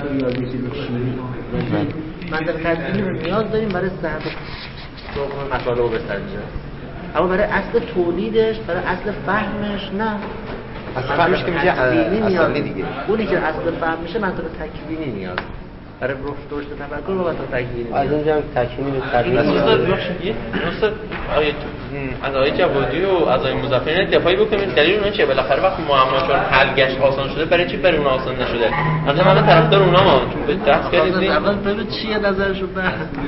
ریاضی شیمی منطق تکوینی رو نیاز داریم برای صحت سوق مطالب و بسنجه، اما برای اصل تولیدش، برای اصل فهمش نه. اصل فهمش که میشه اصلی دیگه. اونی که اصل فهم میشه منطق تکوینی نیاز برای رشد تفکر و منطق تکوینی. از اونجا هم تکوینی به تدریج استاد از آقای جوادی و از آقای مظفری دفاعی بکنیم. دلیل اون چیه؟ بالاخره وقتی معماشون حل گشت آسان شده، برای چی برای اون آسان نشده؟ مثلا من طرفدار اونام چون به دست کردید. اول ببین چیه نظرشون به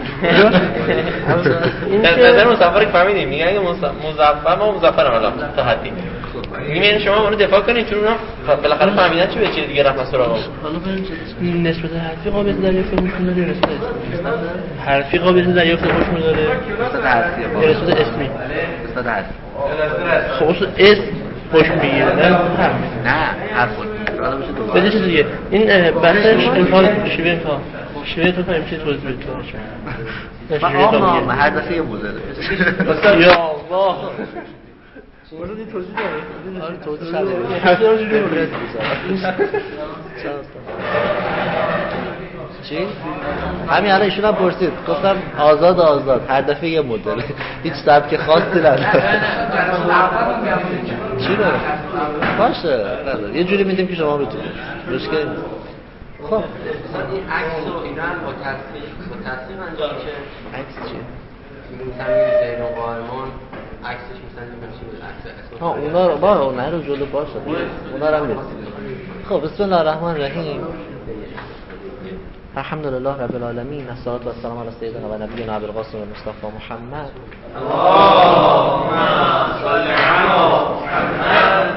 نظر مظفر فهمیدیم. میگه اگه مظفر ما مظفرم الان تا حدی میگن شما اونو دفاع کنید چون اونا بالاخره فهمیدن چی به چی دیگه رفتن سراغ. حالا ببین نسبت حرفی قابلیت دریافت خوشمون داره، نسبت حرفی قابلیت دریافت خوشمون داره، نسبت حرفی نسبت اسمی نسبت حرفی. خب اصلا اسم خوش میگیره نه حرف حالا میشه دوباره بده چیز دیگه. این بحثش امتحان شیوه امتحان میشه توضیح بده. آقا هر دفعه یه مدل یا الله ولی این توضیح داره. آره توضیح شده. چی؟ همین الان ایشون هم پرسید، گفتم آزاد هر دفعه یه مدل، هیچ سبک خاصی نداره. چی داره؟ باشه یه جوری میدیم که شما بتونید مشکل نیست. خب این عکس و اینا هم با تصدیق انجام میشه. عکس چیه؟ مثلا زین و قائمون عکسش مثلا عکس اونا رو با اونا رو جلو باشه، اونا رو هم میرسیم. خب بسم الله الرحمن الرحیم. الحمدلله رب العالمین، الصلاة والسلام علی سیدنا و نبینا ابوالقاسم مصطفی محمد. اللهم صل علی محمد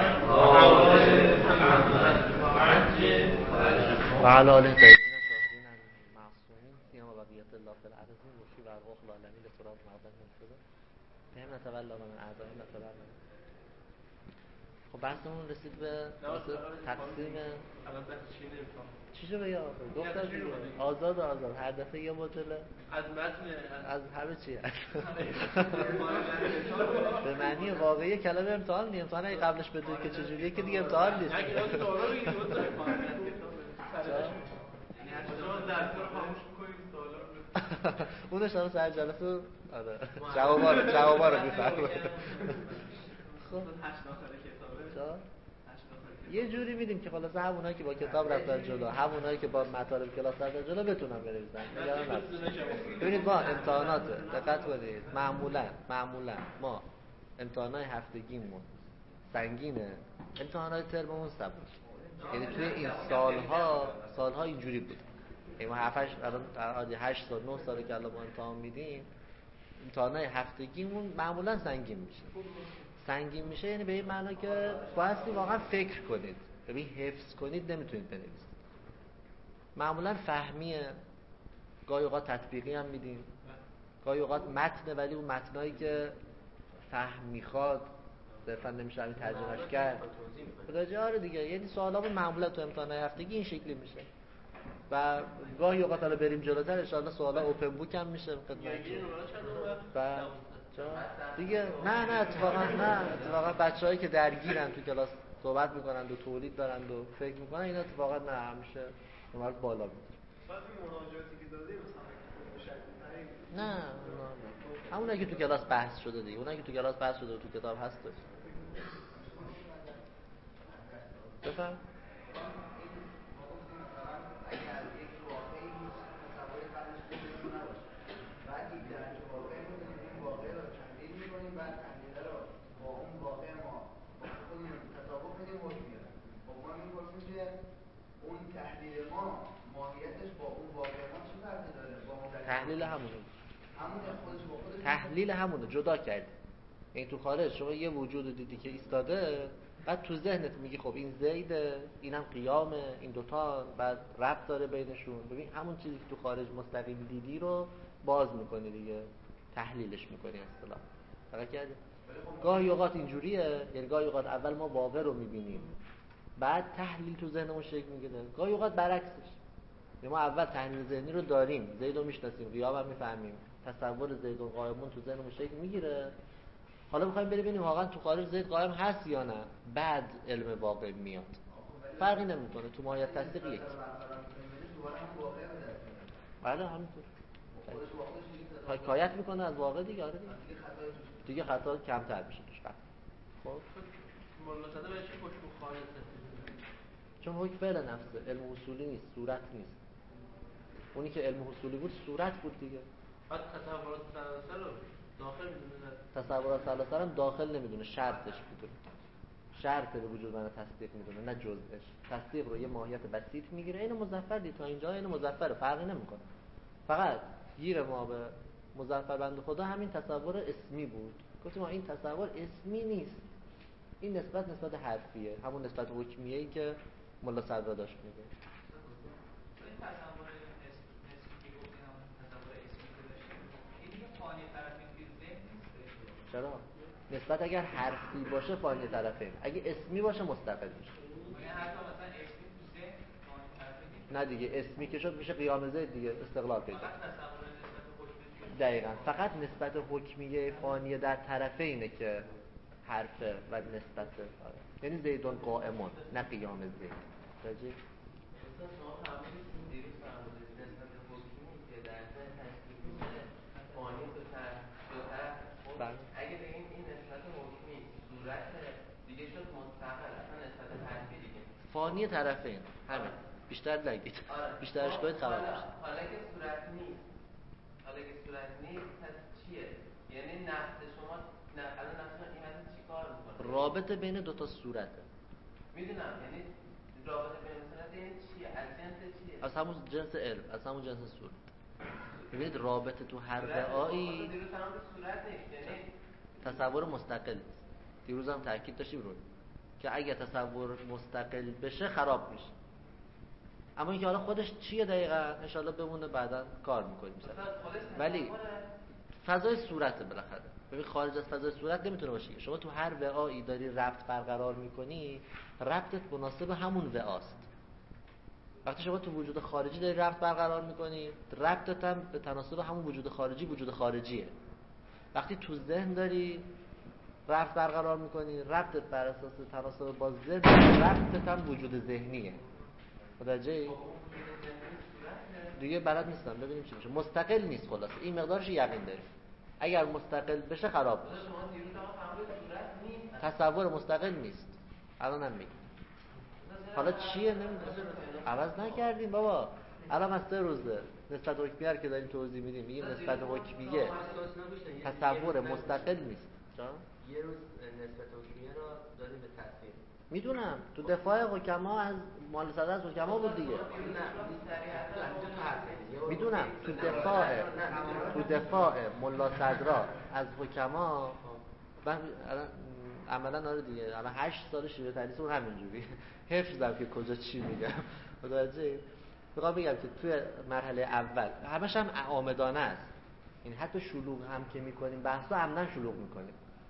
و علی آله طیبین الطاهرین المعصومین سیما بقیت الله فی الارض وفی و ارواح العالمین لتراب معظم منصور بهم نتولا من اعضای نتولا. خب بحثمون رسید به تقسیم چی شو بگم؟ گفتم آزاد هر دفعه یه مدل از متن از همه چی به معنی واقعی کلمه امتحان نیست. امتحان اگه قبلش بدونی که چجوریه که دیگه امتحان نیست. اونش هم سر جلسه جوابا رو میفرمایید. خب یه جوری میدیم که خلاصه همونایی که با کتاب رفتن جلو، همونایی که با مطالب کلاس رفتن جلو بتونن بنویسن. نگران نباشید. ببینید ما امتحانات دقت کنید، معمولا ما امتحانات هفتگیمون سنگینه، امتحانات ترممون سبک. یعنی توی این سالها اینجوری بود. یعنی ما 8 سال 9 ساله که الان ما امتحان میدیم، امتحانات هفتگیمون معمولا سنگین میشه یعنی به این معنی که بایستی واقعا فکر کنید، ببین حفظ کنید نمیتونید بنویسید. معمولا فهمیه، گاهی اوقات تطبیقی هم میدیم، گاهی اوقات متنه ولی اون متنایی که فهم میخواد صرفا نمیشه همین ترجمهش کرد آره دیگه. یعنی سوالامون معمولا تو امتحانات هفتگی این شکلی میشه و گاهی اوقات حالا بریم جلوتر ان شاءالله سوالا اوپن بوک هم میشه خدمتتون. و دیگه نه اتفاقا بچه‌هایی که درگیرن تو کلاس صحبت میکنن و تولید دارن و فکر میکنن اینا اتفاقا نه همیشه نمره بالا میاد. بعد این مناجاتی که دادی مثلا نه همونایی که تو کلاس بحث شده دیگه، اونایی که تو کلاس بحث شده و تو کتاب هست بفهم. تحلیل همونه جدا کردی. این تو خارج شما یه وجود دیدی که ایستاده، بعد تو ذهنت میگی خب این زیده، اینم قیامه، این دوتا بعد ربط داره بینشون. ببین همون چیزی که تو خارج مستقیم دیدی رو باز میکنی دیگه، تحلیلش میکنی اصطلاح. فقط کردی گاهی اوقات اینجوریه، یعنی گاهی اوقات اول ما واقع رو میبینیم بعد تحلیل تو ذهنمون شکل میگیره، گاهی اوقات برعکسش. ما اول تحلیل ذهنی رو داریم، زید رو میشناسیم، قیام هم میفهمیم، تصور زید و قائمون تو ذهنمون شکل میگیره. حالا میخوایم ببینیم واقعا تو خارج زید قائم هست یا نه، بعد علم واقع میاد. فرقی نمیکنه، تو ماهیت تصدیق یکی. بله همینطور حکایت میکنه از واقع دیگه. آره دیگه خطا کمتر میشه توش. خب مولا صدر بهش حکم خالصه، چون حکم فعل نفسه، علم اصولی نیست، صورت نیست. اونی که علم اصولی بود صورت بود دیگه. بعد تصورات ثلاثه رو داخل میدونه، تصورات ثلاثه هم داخل نمیدونه، شرطش میدونه. شرط به وجود من تصدیق میدونه نه جزءش. تصدیق رو یه ماهیت بسیط میگیره. این مظفر دی تا اینجا این مظفر فرقی نمیکنه. فقط گیر ما به مظفر بنده خدا همین تصور اسمی بود. گفتیم ما این تصور اسمی نیست، این نسبت حرفیه، همون نسبت حکمیه‌ای که ملا صدرا داشت میگه. این تصور اسمی که گفتیم همون تصور اسمی که داشتیم این دیگه فانی طرفین توی ذهن نیست. چرا؟ نسبت اگر حرفی باشه فانی طرفین، اگه اسمی باشه مستقل میشه. یعنی حتی مثلا اسمی تو ذهن فانی طرفین نه دیگه اسمی که شد میشه قیام زید دیگه، استقلال پیدا. فقط تصور نسبت حکمی. دقیقاً فقط نسبت حکمیه فانیه در طرفینه که حرفه و نسبته. یعنی زیدون قائمون نه قیام زید. راجی مثلا شما فرمودید دیروز فرمودید نسبت حکمی که در ذهن تشکیل میشه فانی تو طرف. بله. اگه بگیم این نسبت حکمی صورت دیگه شد مستقل، اصلا نسبت حرفی دیگه فانی طرفین همین. بیشتر نگید. بیشترش کنید خراب میشه. حالا که صورت نیست، پس چیه؟ یعنی نفس شما الان نفس این حالت چیکار میکنه؟ رابطه بین دو تا صورته. میدونم، یعنی رابطه بین صورت یعنی چیه؟ از جنس چیه؟ از همون جنس علم، از همون جنس صورت. ببینید رابطه تو هر رعایی دیروز هم به صورت نیست، یعنی تصور مستقل نیست. دیروز هم تاکید داشتیم روی که اگه تصور مستقل بشه خراب میشه. اما اینکه حالا خودش چیه دقیقاً انشالله بمونه بعداً کار میکنیم. ولی فضای صورت بالاخره. ببین خارج از فضای صورت نمیتونه باشه. شما تو هر وعایی داری ربط برقرار میکنی، ربطت مناسب همون وعاست. وقتی شما تو وجود خارجی داری ربط برقرار میکنی، ربطت هم به تناسب همون وجود خارجی وجود خارجیه. وقتی تو ذهن داری ربط برقرار میکنی، ربطت بر اساس تناسب با ذهن، ربطت هم وجود ذهنیه. متوجهی؟ دیگه بلد نیستم ببینیم چی میشه. مستقل نیست خلاص. این مقدارش یقین داریم. اگر مستقل بشه خراب میشه. تصور مستقل نیست. الان هم میگم. حالا چیه نمیدونم. عوض نکردیم بابا. الان از 3 روزه نسبت حکمیه که داریم توضیح میدیم. میگیم نسبت حکمیه تصور مستقل نیست. یه روز نسبت حکمیه رو داریم به تصویر. میدونم تو دفاع حکما از مال صدر از حکما بود دیگه. میدونم تو دفاع ملا صدرا از حکما من عملا آره دیگه الان 8 سال شیوه تدریس اون همینجوری حفظم که کجا چی میگم. متوجه؟ میخوام بگم که توی مرحله اول همش هم آمدانه است. این حتی شلوغ هم که میکنیم بحثا عمدن شلوغ میکنیم.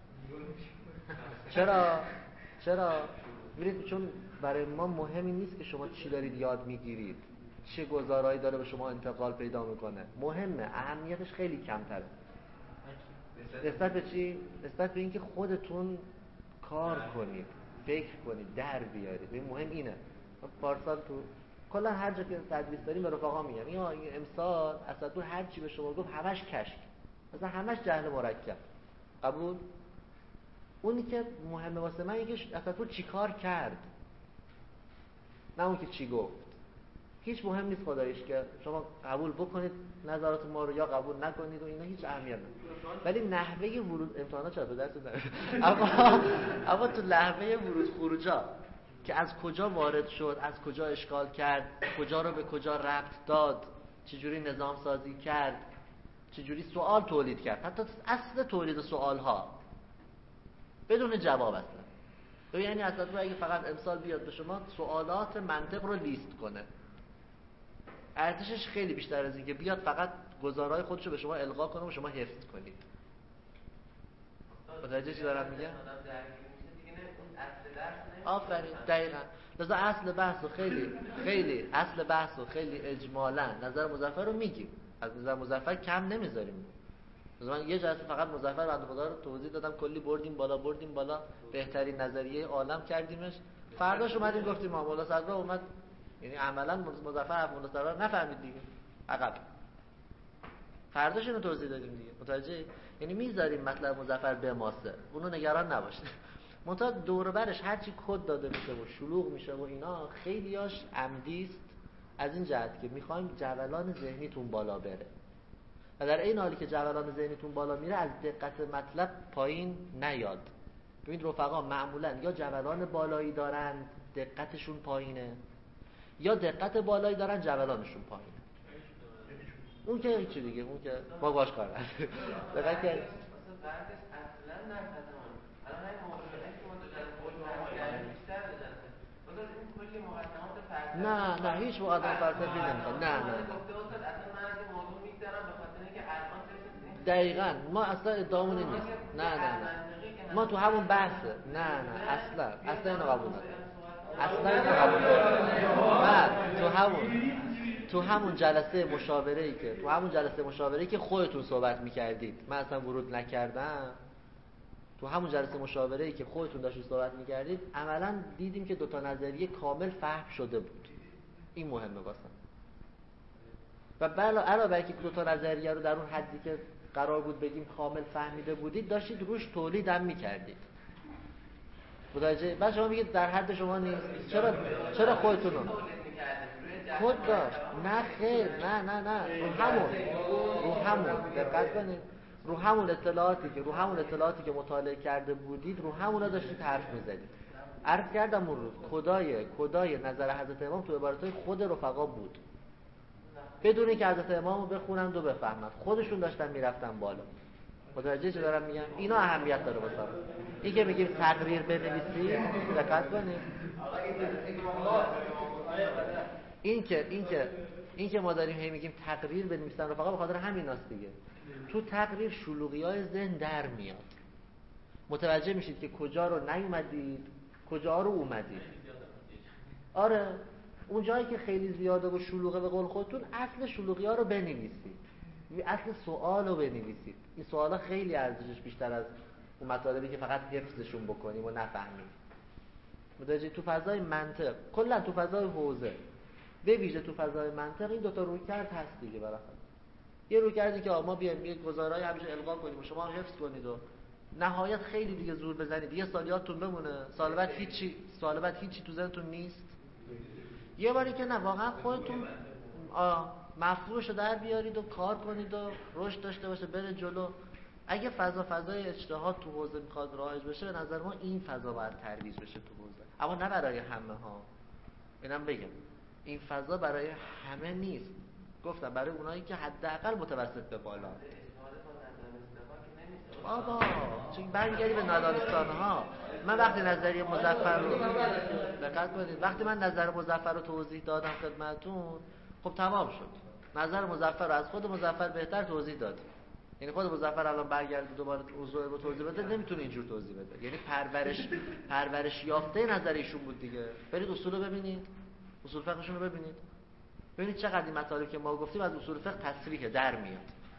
چرا؟ ببینید چون برای ما مهمی نیست که شما چی دارید یاد میگیرید، چه گزارایی داره به شما انتقال پیدا میکنه. مهمه، اهمیتش خیلی کمتره. نسبت به چی؟ نسبت به اینکه خودتون کار کنید، فکر کنید، در بیارید. این مهم اینه. پارسال تو کلا هر جا که تدریس داریم به رفقا میگم این امسال اساتید هر چی به شما گفت همش کشک، مثلا همش جهل مرکب. قبول؟ اونی که مهمه واسه من اینه که اساتید چی کار کرد، نه اون که چی گفت. هیچ مهم نیست خداییش که شما قبول بکنید نظرات ما رو یا قبول نکنید و اینا هیچ اهمیت نداره. ولی نحوه ورود امتحانات چرا به درس اما تو نحوه ورود خروجا که از کجا وارد شد، از کجا اشکال کرد، کجا رو به کجا ربط داد، چجوری نظام سازی کرد، چجوری سوال تولید کرد، حتی اصل تولید سوال ها بدون جواب اصلا. یعنی اصلا اگه فقط امسال بیاد به شما سوالات منطق رو لیست کنه، ارزشش خیلی بیشتر از این که بیاد فقط گزارهای خودشو به شما القا کنه و شما حفظ کنید. متوجه چی دارم میگم؟ آفرین دقیقاً. لذا اصل بحث و خیلی اجمالاً نظر مظفر رو میگیم، از نظر مظفر کم نمیذاریم. من یه جلسه فقط مظفر بنده خدا رو توضیح دادم، کلی بردیم بالا بهترین نظریه عالم کردیمش. فرداش اومدیم گفتیم مولا صدرا اومد، یعنی عملاً مظفر حرف مولا صدرا نفهمید دیگه، عقب. فرداش اینو توضیح دادیم دیگه. متوجه؟ یعنی میذاریم مطلب مظفر به ماسه، اونو نگران نباشید. منتها دور و برش هرچی کد داده میشه و شلوغ میشه و اینا خیلیاش عمدی است، از این جهت که میخوایم جولان ذهنیتون بالا بره و در این حالی که جولان ذهنیتون بالا میره از دقت مطلب پایین نیاد. ببینید رفقا معمولا یا جولان بالایی دارن دقتشون پایینه، یا دقت بالایی دارن جولانشون پایینه. اون که هیچی دیگه، اون که ما باش کار نداریم. دقت که اصلا نرفتم الان این موضوعی که ما در خود کردیم بیشتر دادن بذار این کلی مقدمات فلسفی نه هیچ مقدمات فلسفی نمیخواد. نه گفته استاد اصلا من از این موضوع میگذرم به خاطر اینکه الان دقیقاً ما اصلا ادعامون این نیست. نه ما تو همون بحثه. نه اصلا اینو قبول ندارم. اصلا اینو قبول ندارم. تو همون جلسه مشاوره‌ای که خودتون صحبت می‌کردید، من اصلا ورود نکردم. تو همون جلسه مشاوره‌ای که خودتون داشتید صحبت می‌کردید عملاً دیدیم که دوتا نظریه کامل فهم شده بود. این مهمه واسم. و علاوه بر اینکه دوتا نظریه رو در اون حدی که قرار بود بگیم کامل فهمیده بودید داشتید روش تولید هم می‌کردید. متوجه؟ بعد شما میگید در حد شما نیست. چرا خودتون رو خود داشت؟ نه خیر، نه رو همون دقت کنید، رو همون اطلاعاتی که مطالعه کرده بودید رو همونا داشتید حرف می‌زدید. عرض کردم اون روز کدای نظر حضرت امام تو عبارتهای خود رفقا بود، بدون اینکه حضرت امامو بخونند و بفهمند، خودشون داشتن میرفتن بالا. متوجه چه دارم میگم؟ اینا اهمیت داره واسه این که میگیم تقریر بنویسید. دقت کنید، این که ما داریم هی میگیم تقریر بنویسن رفقا به خاطر همیناست دیگه. تو تقریر شلوغی‌های ذهن در میاد، متوجه میشید که کجا رو نیومدید کجا رو اومدید. آره اون جایی که خیلی زیاده و شلوغه به قول خودتون اصل شلوغی‌ها رو بنویسید، اصل سوال رو بنویسید. این سوالا خیلی ارزشش بیشتر از اون مطالبی که فقط حفظشون بکنیم و نفهمیم. متوجه؟ تو فضای منطق، کلا تو فضای حوزه، به ویژه تو فضای منطق این دوتا رویکرد هست دیگه. بالاخره یه رویکردی که ما بیایم یه گزارهای همیشه القا کنیم و شما حفظ کنید و نهایت خیلی دیگه زور بزنید، یه سال یادتون بمونه، سال بعد هیچی تو ذهنتون نیست. یه باری که نه واقعا خودتون مفهومشو در بیارید و کار کنید و رشد داشته باشه بره جلو. اگه فضای اجتهاد تو حوزه میخواد رایج بشه، به نظر ما این فضا باید ترویج بشه تو حوزه، اما نه برای همه ها. اینم بگم این فضا برای همه نیست، گفتم برای اونایی که حداقل متوسط به بالا. بابا چون برمیگردی به نادانستان ها. من وقتی نظریه مظفر رو دقت کنید، وقتی من نظر مظفر رو توضیح دادم خدمتتون، خب تمام شد. نظر مظفر رو از خود مظفر بهتر توضیح دادیم. یعنی خود مظفر الان برگرده دوباره موضوع رو توضیح بده نمیتونه اینجور توضیح بده. یعنی پرورش یافته نظر ایشون بود دیگه. برید اصول رو ببینید، اصول فقهشون رو ببینید چقدر این مطالب که ما گفتیم از اصول فقه تصریح در میاد،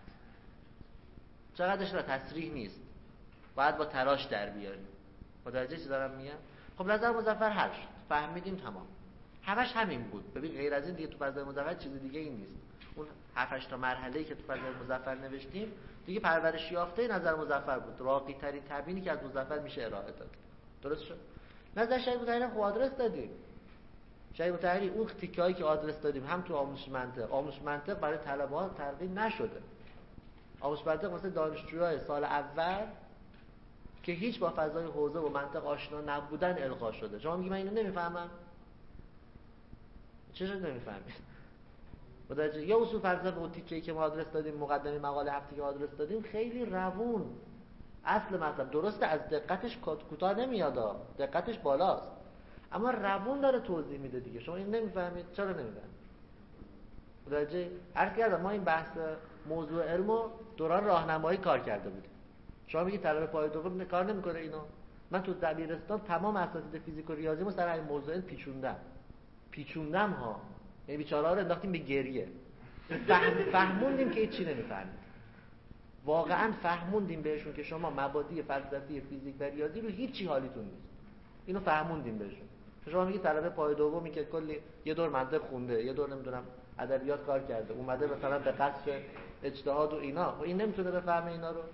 چقدرش را تصریح نیست، باید با تراش در بیاریم. متوجه چی دارم میگم؟ خب نظر مظفر حل شد، فهمیدیم، تمام. همش همین بود. ببین غیر از این دیگه تو فضای مظفر چیز دیگه این نیست. اون 7-8 تا مرحله‌ای که تو فضای مظفر نوشتیم دیگه پرورش یافته نظر مظفر بود، راقی ترین تبیینی که از مظفر میشه ارائه داد. درست شد؟ نظر شیخ مطهری خو آدرس دادیم. شیخ مطهری اون تیکه‌ای که آدرس دادیم هم تو آموزش منطق برای طلبه‌ها ترغیب نشده. آموزش منطق واسه دانشجوهای سال اول که هیچ با فضای حوزه و منطق آشنا نبودن القا شده. شما میگی من اینو نمیفهمم. چرا نمیفهمید؟ یا اصول فلسفه و تیکه‌ای که ما آدرس دادیم، مقدمه مقاله هفته که آدرس دادیم خیلی روون. اصل مطلب درسته از دقتش کوتاه نمیاد، دقتش بالاست، اما روون داره توضیح میده دیگه. شما این نمیفهمید، چرا نمیفهمید؟ متوجه؟ عرض کردم ما این بحث موضوع علمو دوران راهنمایی کار کرده بودیم. شما میگید طلبه پای دوم کار نمیکنه اینو. من تو دبیرستان تمام اساتید فیزیک و ریاضیمو سر این موضوع پیچوندم ها. یعنی بیچاره‌ها رو انداختیم به گریه. فهموندیم که چی نمیفهمید. واقعا فهموندیم بهشون که شما مبادی فلسفی فیزیک و ریاضی رو هیچی حالیتون نیست. اینو فهموندیم بهشون. شما میگید طلبه پای دومی که کلی یه دور منطق خونده، یه دور نمیدونم ادبیات کار کرده، اومده مثلا به قصد اجتهاد و اینا، و این نمیتونه بفهمه اینا رو.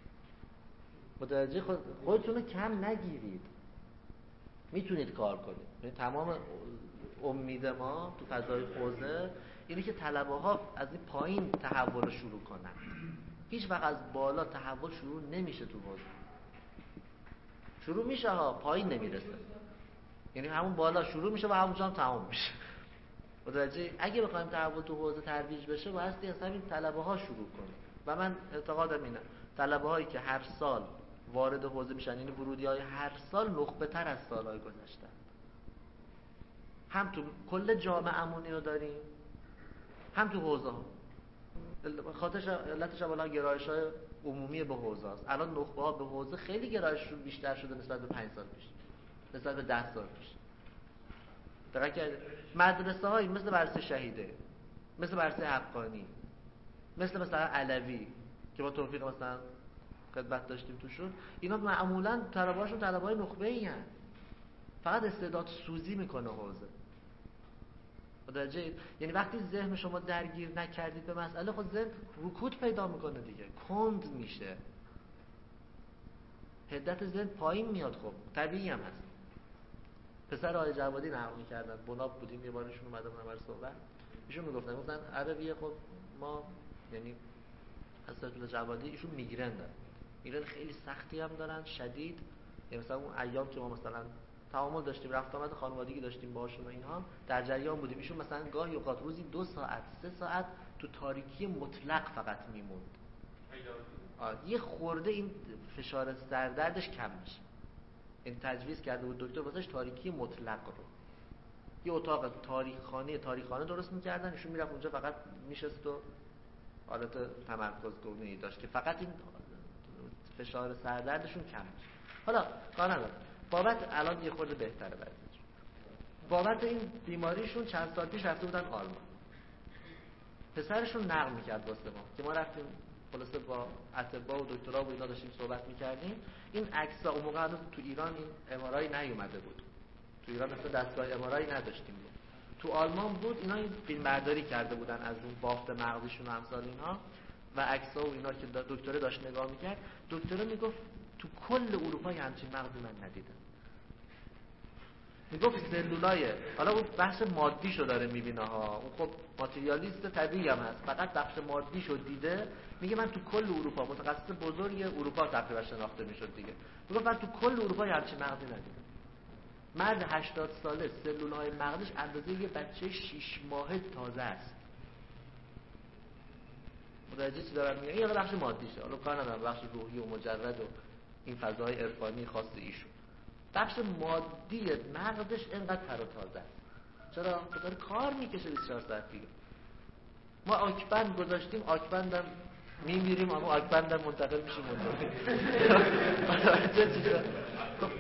متوجه خودتون کم نگیرید، میتونید کار کنید. یعنی تمام امید ما تو فضای حوزه اینه که طلبه ها از این پایین تحول رو شروع کنن. هیچ وقت از بالا تحول شروع نمیشه تو حوزه. شروع میشه ها، پایین نمیرسه. یعنی همون بالا شروع میشه و همونجا هم تمام میشه. متوجه؟ اگه بخوایم تحول تو حوزه ترویج بشه واسه از همین طلبه ها شروع کنیم. و من اعتقادم اینه طلبه هایی که هر سال وارد حوزه میشن، یعنی ورودی‌های هر سال نخبه تر از سالهای گذشته. هم تو کل جامعه‌مون اینو داریم، هم تو حوزه ها. خاطرش علتش اولا گرایش‌های عمومی به حوزه است. الان نخبه‌ها به حوزه خیلی گرایششون بیشتر شده نسبت به 5 سال پیش، نسبت به 10 سال پیش. دقیقاً که مدرسه‌هایی مثل مدرسه شهیده، مثل مدرسه حقانی، مثلا علوی که با توفیق مثلا خدمت داشتیم توشون، اینا معمولاً طلبه‌هاشون طلبه‌های نخبه‌ای هستند. فقط استعداد سوزی میکنه حوزه. متوجه؟ یعنی وقتی ذهن شما درگیر نکردید به مسئله، خود ذهن رکود پیدا میکنه دیگه، کند میشه، حدت ذهن پایین میاد. خب طبیعی هم هست. پسر آقای جوادی نقل میکردن، بناب بودیم یه بارشون اومده بودن برای صحبت، ایشون میگفتن عربیه. خب ما یعنی حضرت جوادی ایشون میگرن دارن، میگرن خیلی سختی هم دارن، شدید. یعنی مثلا اون ایام که ما مثلا تعامل داشتیم، رفت آمد خانوادگی داشتیم باهاشون و اینها، در جریان بودیم. ایشون مثلا گاهی اوقات روزی 2 ساعت 3 ساعت تو تاریکی مطلق فقط میموند. یه خورده این فشار سردردش کم میشه. این تجویز کرده بود دکتر واسش تاریکی مطلق رو، یه اتاق تاریخخانه درست میکردن، ایشون میرفت اونجا فقط میشست و حالت تمرکز گونه داشت که فقط این فشار سردردشون کم میشه. حالا کار نداره، بابت الان یه خورده بهتره وضعیتشون. بابت این بیماریشون چند سال پیش رفته بودن آلمان. پسرشون نقل میکرد واسه ما که ما رفتیم خلاصه با اطباء و دکترا و اینا داشتیم صحبت میکردیم. این عکس‌ها اون موقع هنوز تو ایران این ام‌آرآی نیومده بود. تو ایران اصلا دستگاه ام‌آرآی نداشتیم. تو آلمان بود. اینا این فیلمبرداری کرده بودن از اون بافت مغزشون و امثال اینها و عکس‌ها و اینا که دکتر داشت نگاه میکرد. دکتر میگفت تو کل اروپا همچین مغزی من ندیدم. میگفت سلولای، حالا اون بخش مادیشو داره میبینه ها، اون خب ماتریالیست طبیعی هم هست، فقط بخش مادیشو دیده. میگه من تو کل اروپا، متخصص بزرگ اروپا تقریبا شناخته میشد دیگه، میگفت من تو کل اروپا همچین مغزی ندیدم. مرد 80 ساله سلولای مغزش اندازه یه بچه 6 ماهه تازه است. متوجه چی دارم میگم؟ این بخش مادیشه، حالا کار ندارم بخش روحی و مجرد و این فضای عرفانی خاص ایشون. بخش مادی مغزش اینقدر تر و تازه است. چرا؟ داره کار میکشه 24 ساعت دیگه. ما آکبند گذاشتیم، آکبندم میمیریم، اما آکبندم منتقل میشیم اونجا. خب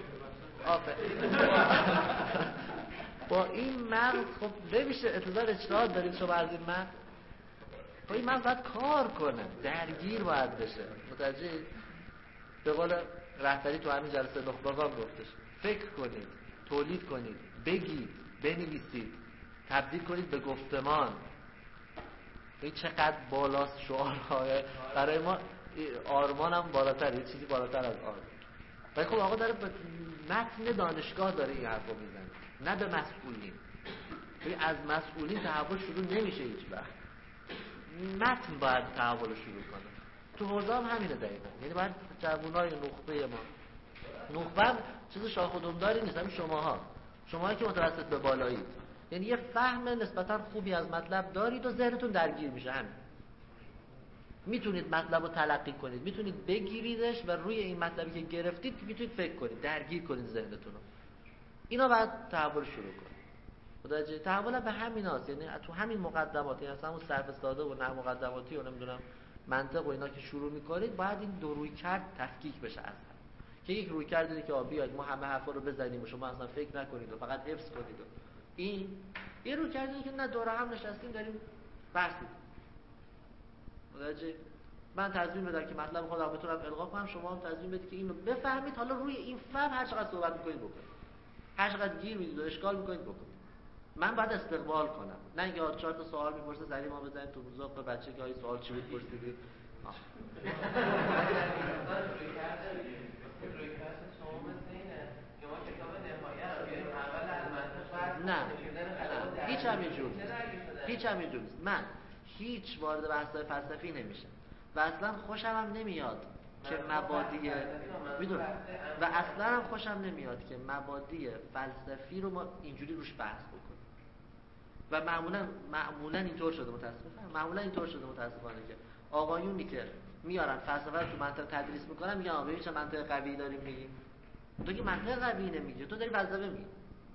با این مغز خب نمیشه انتظار اجتهاد دارید شما از این مغز. خب این مغز باید کار کنه، درگیر باید بشه. متوجه؟ به قول رهبری تو همین جلسه نخبگان گفتش فکر کنید، تولید کنید، بگید، بنویسید، تبدیل کنید به گفتمان. این چقدر بالاست شعارهای برای ما. آرمان هم بالاتر، یه چیزی بالاتر از آرمان. ولی خب آقا داره به متن دانشگاه داره این حرفو میزنه، نه به مسئولین. از مسئولین تحول شروع نمیشه هیچ وقت، متن باید تحول شروع کنه. تو حوزه هم همینه دقیقا. یعنی باید جوانای نخبه ما، نخبه هم چیز شاخ و دمداری نیست، همین شماهایی که متوسط به بالایید، یعنی یه فهم نسبتا خوبی از مطلب دارید و ذهنتون درگیر میشه. همین میتونید مطلب رو تلقی کنید، میتونید بگیریدش و روی این مطلبی که گرفتید میتونید فکر کنید، درگیر کنید ذهنتون رو. اینا باید تحول شروع کنید. متوجه؟ تحول به همین هست. یعنی تو همین مقدمات، یعنی اصلا اون صرف ساده و نه مقدماتی و نمیدونم منطق و اینا که شروع میکنید، باید این دو روی کرد تفکیک بشه اصلا. که یک روی کرد دیگه که بیاید ما همه حرفا رو بزنیم و شما اصلا فکر نکنید و فقط حفظ کنید. این یه روی کردی که نه دور هم نشستیم داریم بحث می‌کنیم. متوجه؟ من تضمین بدم که مطلب خودم بتونم القا کنم، شما هم تضمین بدید که اینو بفهمید. حالا روی این فهم هر چقدر صحبت می‌کنید بکنید، هر چقدر گیر میدید و اشکال می‌کنید بکنید. من باید استقبال کنم، نه اینکه 4 تا سوال میپرسه زدی ما بزنیم تو بوزاق به بچه که سوال چی بود پرسیدید. نه هیچ هم اینجور نیست. من هیچ وارد بحث‌های فلسفی نمیشم و اصلا خوشم هم نمیاد که مبادی و اصلا هم خوشم نمیاد که مبادی فلسفی رو ما اینجوری روش بحث بکنیم و معمولا اینطور شده متاسفانه که آقایونی که میارن فلسفه رو تو منطق تدریس میکنن میگن آقا چه منطق قوی داریم میگیم. تو که منطق قوی نمیگی، تو داری فلسفه میگی.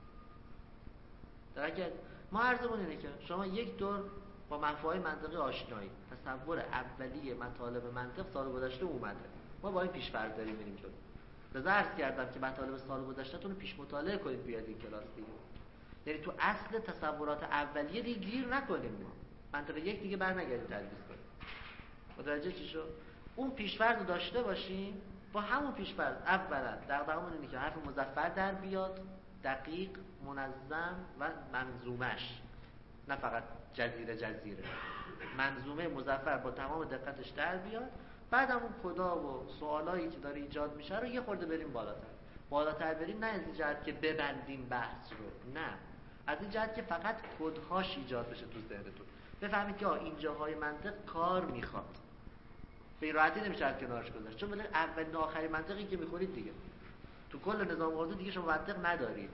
درکه ما عرضمون اینه که شما یک دور با مفاهیم منطقی آشنایی، تصور اولیه مطالب منطق سال گذشته اومده، ما با این پیش فرض داریم میریم جلو. لذا عرض کردم که مطالب سال گذشته‌تون رو پیش مطالعه کنید بیاد این کلاس دیگه. یعنی تو اصل تصورات اولیه دیگه گیر نکنیم، ما منطق یک دیگه برنگردیم تدریس کنیم. متوجه چی شد؟ اون پیش فرض رو داشته باشیم. با همون پیش فرض اولا دغدغه‌مون اینه که حرف مظفر در بیاد، دقیق، منظم و منظومش، نه فقط جزیره منظومه مظفر با تمام دقتش در بیاد. بعد همون کدا و سوالایی که داره ایجاد میشه رو یه خورده بریم بالاتر بریم، نه از این جهت که ببندیم بحث رو، نه از این جهت که فقط کدهاش ایجاد بشه تو ذهنتون، بفهمید که اینجاهای منطق کار میخواد. به این راحتی نمیشه از کنارش گذاشت، چون بله اولین و آخرین منطقی که میخورید دیگه تو کل نظام قاضی دیگه شما منطق ندارید.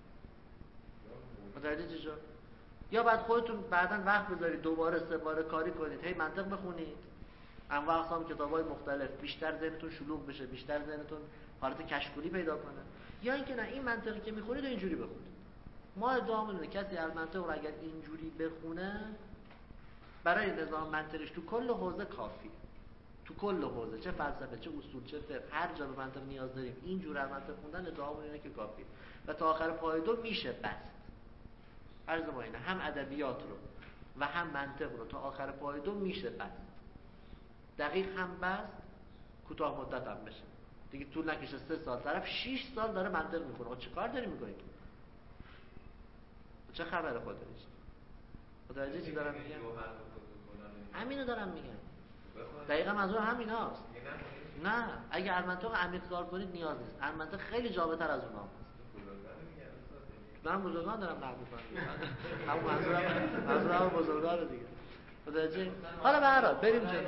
متوجه چی شد؟ یا بعد خودتون بعداً وقت بذارید دوباره 3 بار کاری کنید، هی منطق بخونید، انواع اقسام کتابای مختلف، بیشتر ذهنتون شلوغ بشه، بیشتر ذهنتون حالت کشکولی پیدا کنه. یا اینکه نه، این منطقی که میخونید اینجوری بخونید. ما ادعا می‌کنیم کسی از منطق رو اگر اینجوری بخونه برای نظام منطقیش تو کل حوزه کافیه. تو کل حوزه، چه فلسفه، چه اصول، چه فقه، هر جا به منطق نیاز داریم اینجور از منطق خوندن ادعامون اینه که کافیه و تا آخر پای دو میشه بست. عرض ما اینه، هم ادبیات رو و هم منطق رو تا آخر پای دو میشه بست. دقیق هم بست، کوتاه مدت هم بشه دیگه، طول نکشه 3 سال، طرف 6 سال داره منطق میکنه. چه کار داری میکنی تو؟ چه خبر خودش؟ متوجه چی دارم میگم؟ همینو دارم میگم. دقیقا منظور همین هاست. نه، اگه المنطق عمیق کار کنید نیاز نیست. المنطق خیلی جامع‌تر از اونها هست. من بزرگان دارم نقد میکنم. همون منظورم بزرگان دیگه. متوجه؟ حالا به هر حال بریم جلو.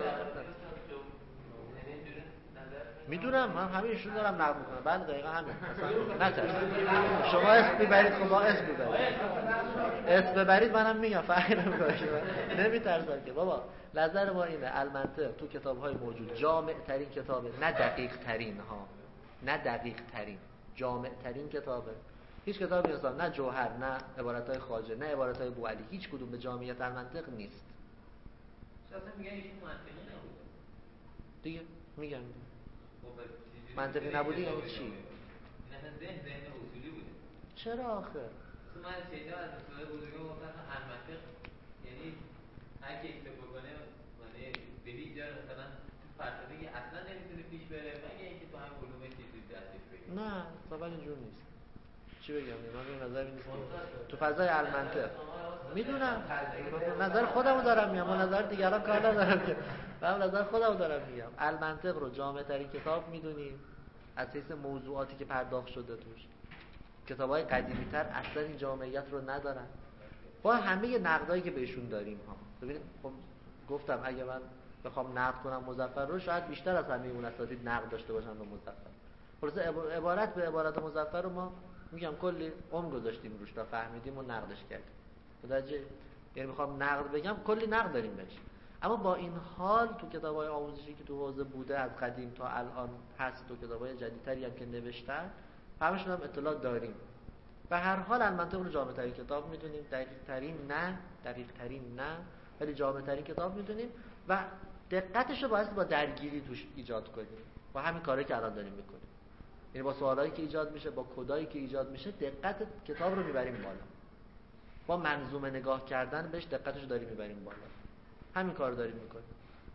میدونم من همینشون دارم نقد میکنم. بله دقیقا همین. نترسید. شما اسم ببرید، خب اسم ببرید. اسم ببرید منم میگم، فرقی نمیکنه. نمیترسم که بابا. نظر ما اینه المنطق تو کتاب‌های موجود جامع ترین کتابه، نه دقیق ترین ها، نه دقیق ترین، جامع ترین کتابه. هیچ کتابی مثلا نه جوهر، نه عبارت‌های خواجه، نه عبارت‌های بوعلی، هیچ کدوم به جامعیت المنطق نیست. اصلا میگن ایشون منطقی نبوده دیگه میگم منطقی نبوده یعنی چی؟ این اصلا ذهن اصولی بوده. چرا آخه؟ اصلا من شیطان از اصول بزرگان گفتن المنطق یعنی هر کی اکتفا کنه، یعنی به هیچ جا مثلا تو فلسفه که اصلا نمیتونه پیش بره مگه اینکه تو هم علوم چیزی دستش بگیره. نه طبعا اینجور نیست. چی بگم؟ من به نظر نیست تو فضای المنطق میدونم، نظر خودمو دارم میگم، من نظر دیگران کار ندارم که، من نظر خودمو دارم میگم. المنطق رو جامع ترین کتاب میدونیم از حیث موضوعاتی که پرداخت شده توش. کتابای قدیمی تر اصلا این جامعیت رو ندارن با همه نقدایی که بهشون داریم ها. ببینید خب گفتم اگه من بخوام نقد کنم مظفر رو شاید بیشتر از همه اون اساتید نقد داشته باشم به مظفر. خلاص عبارت به عبارت مظفر رو ما میگم کلی عمر گذاشتیم روش تا فهمیدیم و نقدش کردیم. متوجه؟ یعنی میخوام نقد بگم کلی نقد داریم بهش. اما با این حال تو کتابای آموزشی که تو حوزه بوده از قدیم تا الان هست، تو کتابای جدیدتری هم که نوشتن همشون هم اطلاع داریم. به هر حال المنطق رو جامع ترین کتاب میدونیم، دقیق ترین نه، ولی جامع ترین کتاب میدونیم و دقتش رو باید با درگیری توش ایجاد کنیم. با همین کاری که الان داریم میکنیم. یعنی با سوالایی که ایجاد میشه، با کدایی که ایجاد میشه، دقت کتاب رو میبریم بالا. با منظومه نگاه کردن بهش دقتش رو داریم میبریم بالا. همین کار داریم میکنیم.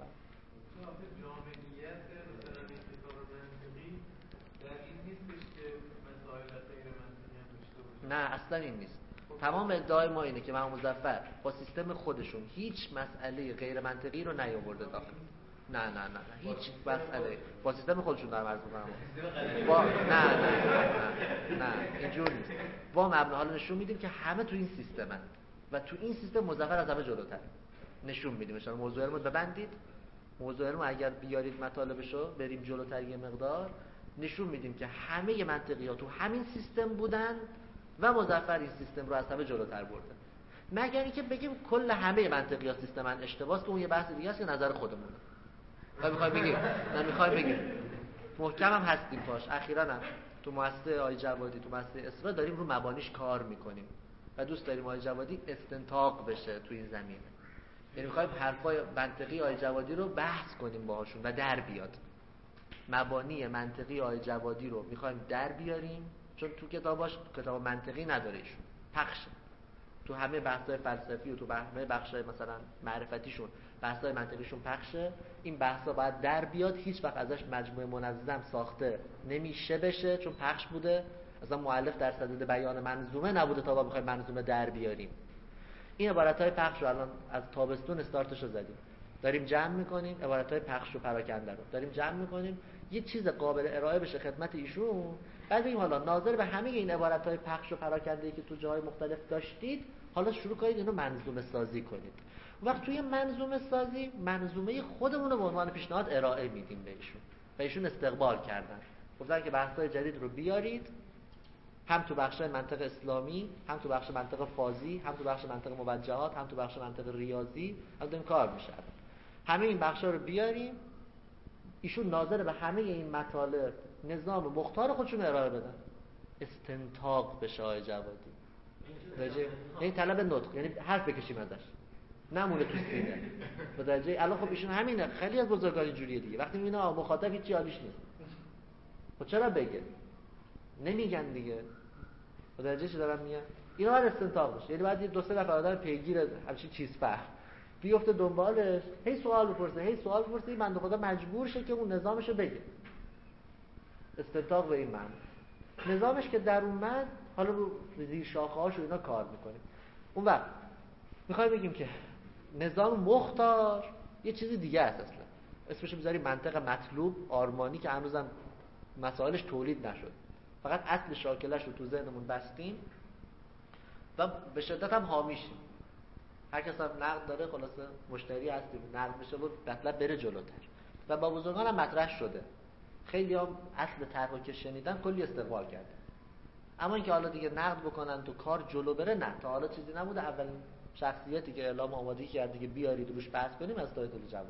جامعیت مثلا این کتاب منطقی در این نیستش که مسائل غیر منطقی هم داشته باشه. نه اصلا این نیست. تمام ادعای ما اینه که محمود مظفر با سیستم خودشون هیچ مسئله غیر منطقی رو نیاورده داخل. نه هیچ مسئله با سیستم خودشون دارم عرض می‌کنم. با نه اینجوری نیست. با مبنا حالا نشون میدیم که همه تو این سیستمن و تو این سیستم مظفر از همه جلوتر. نشون میدیم ان موضوع رو ببندید. موضوع رو اگر بیارید مطالبشو بریم جلوتر یه مقدار نشون میدیم که همه منطقی‌ها تو همین سیستم بودن و مظفر این سیستم رو از همه جلوتر برده. مگر اینکه بگیم کل همه منطقی‌ها سیستمن اشتباهه که اون یه بحث دیگه است که نظر خودمونه. و میخوایم بگیم محکم هم هستیم باش. اخیراً هم تو مؤسسه آقای جوادی تو مؤسسه اسرا داریم رو مبانیش کار میکنیم و دوست داریم آقای جوادی استنتاق بشه تو این زمینه. یعنی میخوایم حرفای منطقی آقای جوادی رو بحث کنیم باهاشون و در بیاد. مبانی منطقی آقای جوادی رو میخوایم در بیاریم چون تو کتاباش کتاب منطقی نداره ایشون. پخشه. تو همه بحث‌های فلسفی و تو همه بخش‌های مثلا معرفتیشون بحث‌های منطقیشون پخشه. این بحثا باید در بیاد. هیچ وقت ازش مجموعه منظم ساخته نمیشه بشه چون پخش بوده. اصلا مؤلف در صدد بیان منظومه نبوده تا ما بخوایم منظومه در بیاریم. این عبارت‌های پخش رو الان از تابستون استارتش رو زدیم. داریم جمع می‌کنیم عبارت‌های پخش و پراکنده رو. داریم جمع می‌کنیم یه چیز قابل ارائه بشه خدمت ایشون. بعد بگیم حالا ناظر به همه این عبارت‌های پخش و پراکنده‌ای که تو جاهای مختلف داشتید حالا شروع کنید اینو منظومه سازی کنید. وقت توی منظومه سازی منظومه خودمون رو به عنوان پیشنهاد ارائه میدیم بهشون و ایشون استقبال کردن. گفتن که بحث‌های جدید رو بیارید هم تو بخش منطق اسلامی، هم تو بخش منطق فازی، هم تو بخش منطق موجهات، هم تو بخش منطق ریاضی هم داریم کار میشه. همه این بخشا رو بیاریم ایشون ناظر به همه این مطالب نظام مختار خودشون ارائه بدن. استنتاق بشه آقای جوادی. یعنی طلب نطق، یعنی حرف بکشیم ازش. نمونه تو سینه. متوجه؟ الان خب ایشون همینه. خیلی از بزرگان اینجوریه دیگه. وقتی میبینه مخاطب هیچ حالیش نیست. خب چرا بگه؟ نمیگن دیگه. متوجه چه دارم میگم؟ اینا باید استنتاق بشه. یعنی باید دو سه نفر آدم پیگیر همچین چیز فهم بیفته دنبالش، هی سوال بپرسه، این بنده خدا مجبور شه که اون نظامشو بگه. استنتاق به این معنی. نظامش که در اومد حالا رو زیر شاخه‌هاش و اینا کار میکنیم. اون وقت میخوایم بگیم که نظام مختار یه چیز دیگه است اصلا. اسمش میذاریم منطق مطلوب آرمانی که هنوزم مسائلش تولید نشد. فقط اصل شاکلش رو تو ذهنمون بستیم و به شدت هم حامیشیم. هر کس هم نقد داره خلاصه مشتری هستیم نقد بشه و مطلب بره جلوتر و با بزرگان هم مطرح شده. خیلی هم اصل طرحو که شنیدن کلی استقبال کرده. اما اینکه حالا دیگه نقد بکنن تو کار جلو بره نه. تا حالا چیزی نبوده. اولین شخصیتی که اعلام آمادگی کرد دیگه بیارید روش بحث کنیم از طایفه جوادی.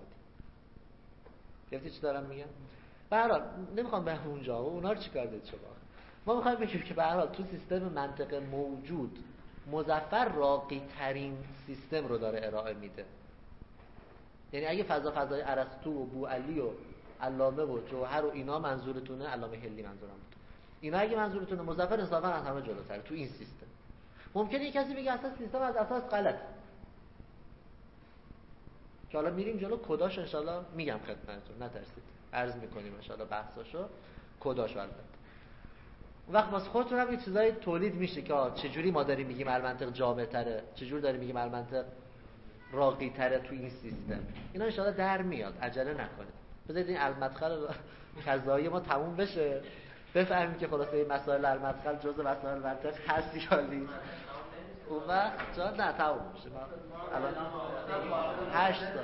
گفتی چی دارم میگم؟ به هر حال نمیخوام به اونجا و اونا رو چیکار دید شما. ما میخوایم بگیم که به هر حال تو سیستم منطق موجود مظفر راقی ترین سیستم رو داره ارائه میده. یعنی اگه فضای ارسطو و بوعلی و علامه و جوهر و اینا منظورتونه، علامه هلی منظورم بود، اینا اگه منظورتونه مظفر انصافا از همه جلوتره تو این سیستم. ممکنه یک کسی بگه اصلا سیستم از اساس غلط. که حالا میریم جلو کداش انشالله میگم خدمتتون نترسید. عرض میکنیم انشالله بحثاشو کداشو البته. وقت واسه خودتون هم یه چیزای تولید میشه که چجوری ما داریم میگیم المنطق جامع تره، چجوری داریم میگیم المنطق راقی تره تو این سیستم. اینا ان شاءالله در میاد. عجله نکنید. بذارید این المدخل قضایی ما تموم بشه بفهمیم که خلاصه این مسائل المدخل جزء مسائل منطق هست یا نیست. اون وقت جا نه تموم میشه. ما الان 8 سال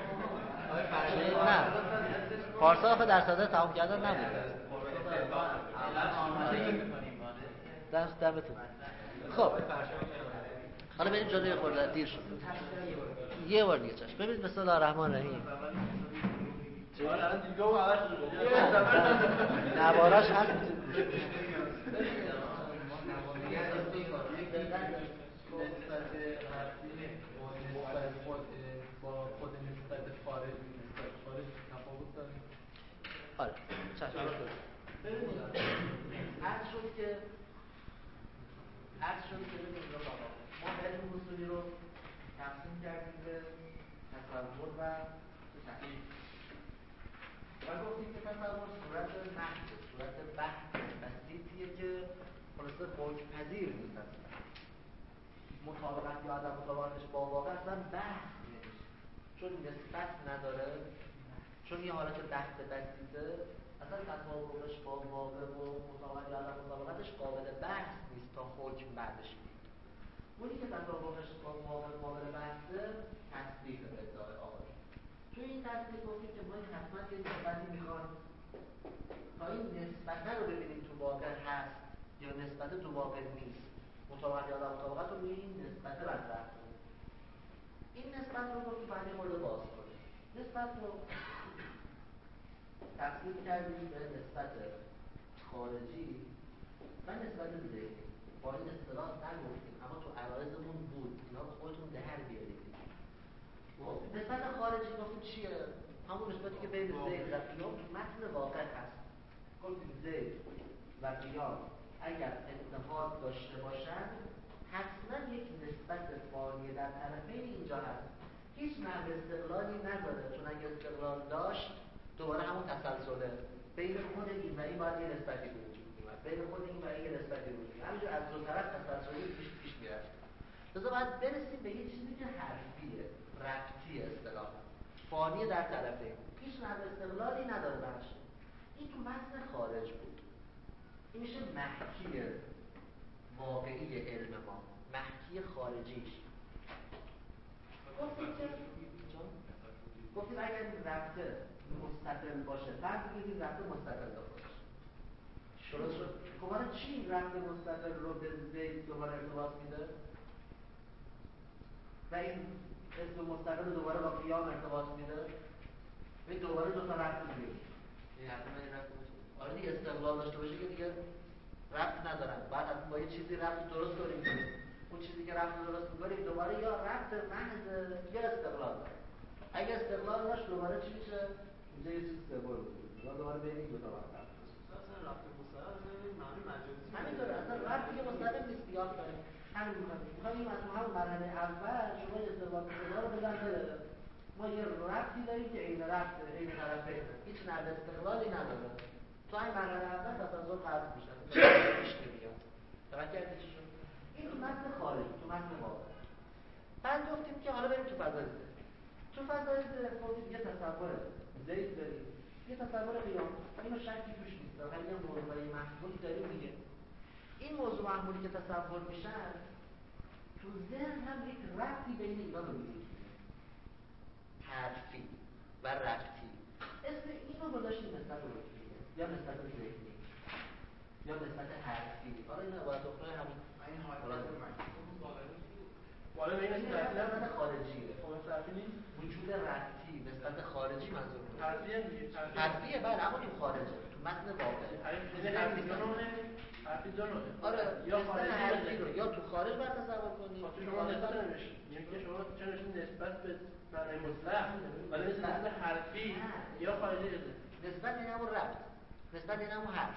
نه پارسال آخه در صدر تموم کردن نبوده. دمتون. خب حالا بریم جلوی خورده دیر شد. یه بار دیگه چشم ببینید بسم الله الرحمن الرحیم. نواراش هست با خود نسبت خارج تفاوت داره. آره چشم ببینید عرض شد که ببینید ما علم اصولی رو تقسیم کردیم به تصور و تحقیق و گفتیم که تصور صورت محض صورت بحث بسیطیه که خلاصه حکم پذیر نیست اصلا. مطابقت یا عدم مطابقتش با واقع اصلا بحث نیست، چون نسبت نداره، چون یه حالت بحث بسیطه، اصلا تطابقش با واقع و مطابقت یا عدم مطابقتش قابل بحث نیست تا حکم بعدش میاد. اونی که تطابقش با واقع قابل بحثه تصدیق ادعای آقای. توی این تصدیق گفتیم که ما حتما یه نسبتی میخوان تا این نسبت رو ببینیم تو واقع هست یا نسبت تو واقع نیست، مطابقت یا عدم مطابقت رو روی این نسبت برطرف کنیم. این نسبت رو گفتیم باید یه مورد باز کنیم. نسبت رو تقسیم کردیم به نسبت خارجی و نسبت ذهنی. با این اصطلاح نگفتیم اما تو عرایضمون بود، اینا خودتون در بیارید. نسبت خارجی گفتیم چیه؟ همون نسبتی که بین زید و قیام تو متن واقع هست. گفتیم زید و قیام اگر اتحاد داشته باشند حتما یک نسبت فانی در طرفین اینجا هست. هیچ نحو استقلالی نداره، چون اگر استقلال داشت دوباره همون تسلسله بین خود این و این باید یه نسبتی وجود میاد، بین خود این و این یه نسبتی وجود میاد، همینجور از دو طرف تسلسلی پیش میاد. لذا باید برسیم به یه چیزی که حرفیه، ربطی اصطلاح فانی در طرفین، هیچ نحو استقلالی نداره بخش. این تو متن خارج بود. این میشه محکی واقعی علم ما، محکی خارجیش. گفتیم اگر این ربطه مستقل باشه، فرض بگیریم ربطه مستقل باشه. درست شد؟ خب حالا چی این ربط مستقل رو به زید دوباره ارتباط میده؟ و این اسم مستقل دوباره با قیام ارتباط میده؟ و دوباره دو تا ربط میگیره. این حتما این ربط میشه. آره دیگه استقلال داشته باشه که دیگه ربط ندارن. بعد حتما با یه چیزی ربط درست کنیم. اون چیزی که ربط درست می‌کنیم دوباره یا ربط محض یا استقلال داره. اگه استقلال داشت دوباره چی میشه؟ اینجا یه چیز سوم میشه. دوباره بین این دو تا ربط. اصلا ربط مستقل اصلا معنی مجازی. همینطوره، اصلا ربطی که مستقل نیست بیاد داره. همین می‌خوایم از همون مرحله اول شما استقلال رو بزن بره. ما یه ربطی داریم که این ربط این طرفین هیچ نحو استقلالی نداره. تو این مرحله اول تصور قطع میشه. پیش نمیاد. توجه کردید چی شد؟ این تو متن خارجی، تو متن واقع. بعد گفتیم که حالا بریم تو فضای ذهن. تو فضای ذهن گفتیم یه تصور زید داریم، یه تصور قیام. اینو شکی توش نیست. ولی یه موضوعی محمولی داریم دیگه. این موضوع محمولی که تصور میشن تو ذهن هم یک ربطی بین اینا رو می‌بینیم. حرفی و ربطی. اسم اینو گذاشتیم نسبت ربطی یا نسبت ذهنی یا نسبت حرفی. حالا این عبارت اخرى همین این حالت بالا این نسبت خارجیه. وجود ربطی نسبت خارجی منظور حرفیه بله، اما تو خارجه، تو متن واقعه. حرفی جانونه. آره یا حرفی رو یا تو خارج باید تصور کنیم. شما نسبت نمیشه. یعنی که شما چنش نسبت به معنی مطلق ولی نسبت حرفی یا خارجی نسبت این همون ربط، نسبت این همون حرف.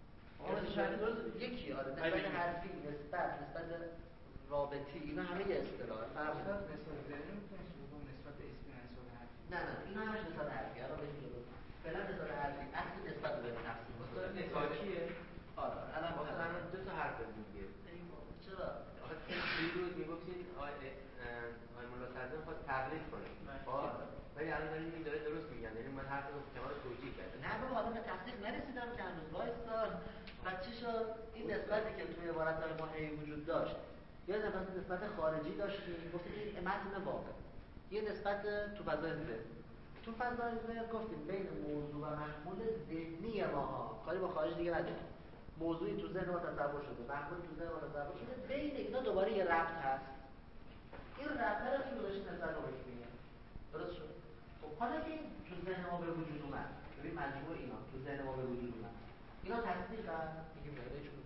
یکی آره نسبت حرفی، نسبت رابطی، اینا همه یه اصطلاحه. فرق نسبت ذهنی میتونه نسبت اسمی نسبت حرفی. نه اینا همش نسبت حرفی. الان بهش میگم فعلا نسبت حرفی اصلی نسبت به تفسیر مثلا نساکیه. آره الان مثلا دو تا حرف دیگه. چرا؟ دیروز میگفتین آقای مولا صدر خواست تقلید کنه. ولی الان این داره درست میگن، یعنی من حرف رو کمال توجیه کردم. نه بابا آدم به تصدیق نرسیدم که هنوز وایسار. بعد چی شد؟ این نسبتی که توی عبارت‌های ما وجود داشت یا نسبت خارجی داشتیم، گفتیم این متن واقع یه نسبت تو فضای ذهن. تو فضای ذهن گفتیم بین موضوع و محمول ذهنی ماها، کاری با خارج دیگه نداریم. موضوعی تو ذهن ما تصور شده، محمول تو ذهن ما تصور شده، بین اینا دوباره یه ربط هست. این ربط رو چی گذاشتیم نسبت به حکمیه. درست شد؟ خب حالا که این تو ذهن ما به وجود اومد، ببین مجموع اینا تو ذهن ما به وجود اومد، اینا تصدیقن؟ میگیم نه، چون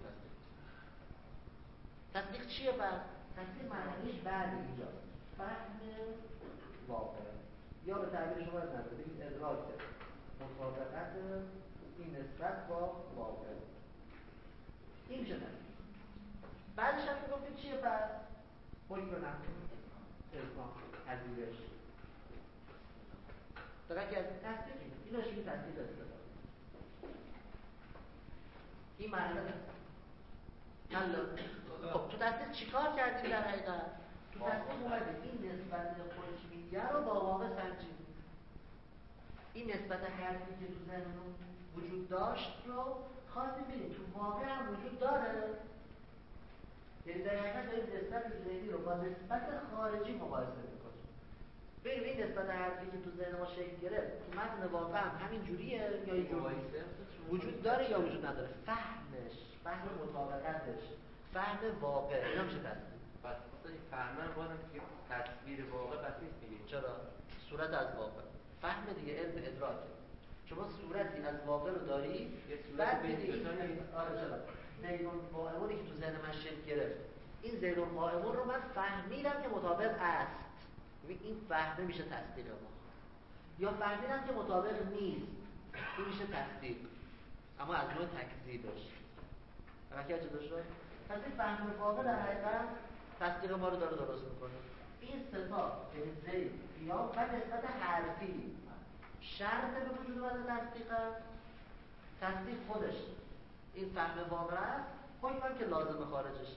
تصدیق چیه بعد؟ تصدیق معنیش بعد اینجاست. فهم واقع یا به تعبیر شما نزد بگید ادراک مطابقت این نسبت با واقع. این میشه تصدیق. بعدش هم میگفتیم چیه بعد؟ حکم نفس الزام پذیرش. دقیق که از تصدیق اینو شما تصدیق استفاده. این معنی خب تو تصدیق چیکار کردیم در حقیقت؟ تو تصدیق اومده این نسبت حکمیه رو با واقع سنجید. این نسبت حرفی که تو ذهنمون وجود داشت رو خواستیم ببینیم تو واقع هم وجود داره. یعنی در حقیقت داریم نسبت ذهنی رو با نسبت خارجی مقایسه میکنیم. ببینیم این نسبت حرفی که تو ذهن ما شکل گرفت تو متن واقع هم همین جوریه یا اینجوری وجود داره یا وجود نداره. فهمش، فهم مطابقتش، فهم واقع اینا میشه تصویر. پس این فهمن بازم که تصویر واقع بس نیست دیگه. چرا؟ صورت از واقع. فهم دیگه علم ادراکه. شما صورتی از واقع رو داری، بعد دیگه آره چرا؟ زیدون قائمونی که تو ذهن من شکل گرفت. این زیدون قائمون رو من فهمیدم که مطابق است. این فهمه میشه تصدیق ما. یا فهمیدم که مطابق نیست. این میشه تصدیق. اما از نوع تکذیبش. توجه چطور شد؟ پس این فهم واقع در حقیقت تصدیق ما رو داره درست میکنه. این ستا یعنی زید، قیام و نسبت حرفی شرط به وجود اومده تصدیق خودش این فهم واقع است، حکم که لازم خارجشه.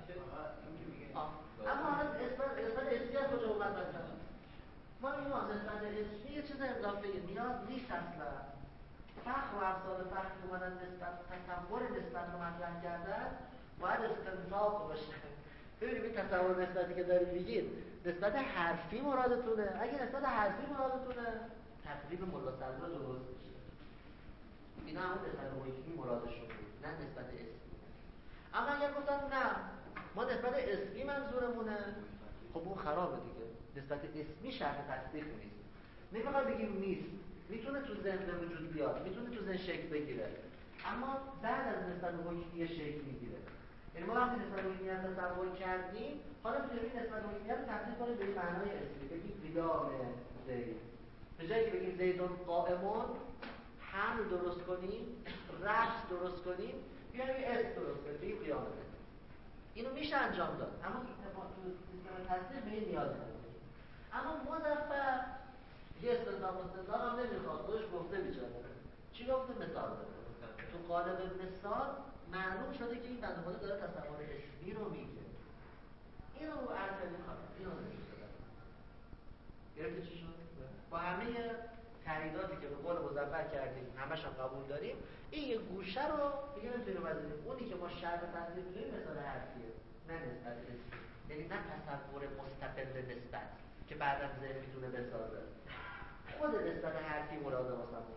اما نسبت اسمی از کجا اومد مثلا؟ ما میگیم نسبت اسمی یه چیز اضافه نیاز نیست اصلا. فقه و افضال فقه که اومدن تصور نسبت رو مطرح کردن باید استنطاق باشه. ببینیم این تصور نسبتی که دارید میگید نسبت حرفی مرادتونه. اگه نسبت حرفی مرادتونه تقریب ملا صدرا درست میشه. اینا همون نسبت حکمی مرادشون بود، نه نسبت اسمی. اما اگر گفتن نه ما نسبت اسمی منظورمونه، خب اون خرابه دیگه. نسبت اسمی شرط تصدیق نیست. نمیخواد بگیم نیست، میتونه تو ذهن به وجود بیاد، میتونه تو ذهن شکل بگیره، اما بعد از نسبت حکمی شکل میگیره. یعنی ما وقتی نسبت حکمیت تصور کردیم، حالا میتونیم نسبت حکمیت رو تبدیل کنیم به معنای اسمی. بگیم قیام زید، به جایی که بگیم زیدون قائمون حمل درست کنیم، رفت درست کنیم، بیایم اسم درست کنیم، بگیم قیام زید. اینو میشه انجام داد، اما تو سیستم تصدیق به این نیاز نداره. اما مظفر یه استنتاق هم نمیخواد، خودش گفته بیچاره. چی گفته؟ مثال بده. تو قالب مثال معلوم شده که این بنده خدا داره تصور اسمی رو میگه. اینو رو ارتبی خواهد، اینو نمیشه داره. گرفته چی شد؟ با همه تاییداتی که به قول مظفر کردیم همش هم قبول داریم، این یه گوشه رو دیگه نمیتونیم بزنیم. اونی که ما شرط تصدیق می‌کنیم مثال حرفیه، نه نسبت اسمی. یعنی نه تصور مستقل نسبت که بعداً ذهن میتونه بسازه. خود نسبت حرفی مراده واسمون.